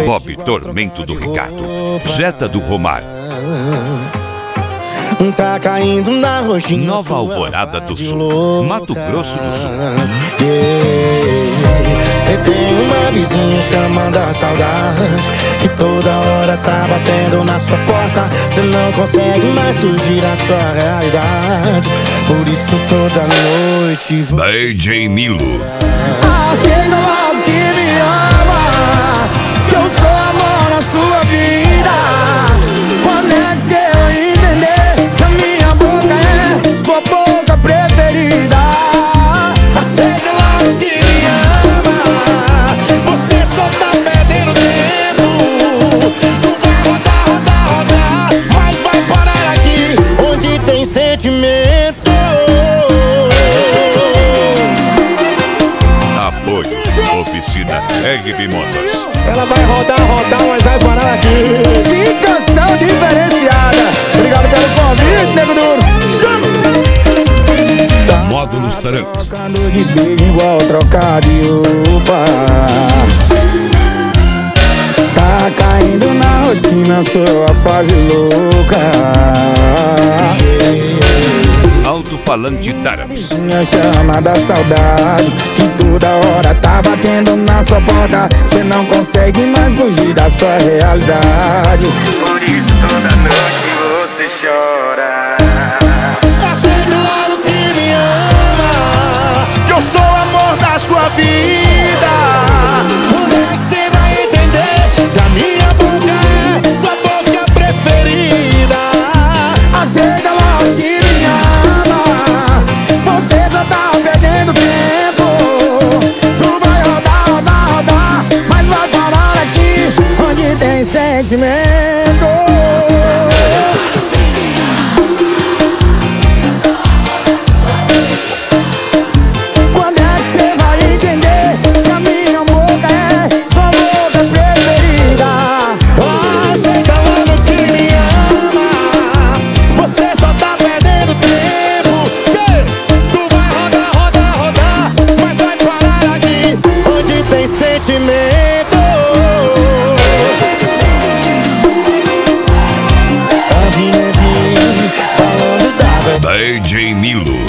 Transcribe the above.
Bob Tormento do Ricardo, Jetta do Romário. Tá caindo na roxinha. Nova Alvorada do Sul, Mato Grosso do Sul. Cê tem uma vizinha chamando a saudade, que toda hora tá batendo na sua porta. Cê não consegue mais fugir da sua realidade. Por isso toda noite DJ Nilo. Chega logo que me ama, que eu sou amor na sua vida. Quando é que cê vai entender que a minha boca é sua boca preferida? Chega logo que me ama, você só tá perdendo tempo. Não vai rodar, rodar, rodar, mas vai parar aqui onde tem sentimento. Oficina RB Motors. Ela vai rodar, rodar, mas vai parar aqui. Que canção diferenciada. Obrigado pelo convite, nego duro. Chama! Módulos Trans. Trocando de beijo igual trocar de roupa. Tá caindo na rotina, sou a fase louca. Alto-falante Taramis. Minha chama da saudade, que toda hora tá batendo na sua porta. Cê não consegue mais fugir da sua realidade. Por isso toda noite você chora. Aceita logo que me ama, que eu sou o amor da sua vida. Quando é que cê vai entender que a minha boca é sua boca preferida? Aceita logo que me ama, você já tá perdendo tempo. Tu vai rodar, rodar, rodar, mas vai parar aqui onde tem sentimento. Quando é que cê vai entender que a minha boca é sua boca preferida? Aceita logo que me ama, você só tá perdendo tempo. Tu vai rodar, rodar, rodar, mas vai parar aqui onde tem sentimento. Falando da verdade. DJ Nilo.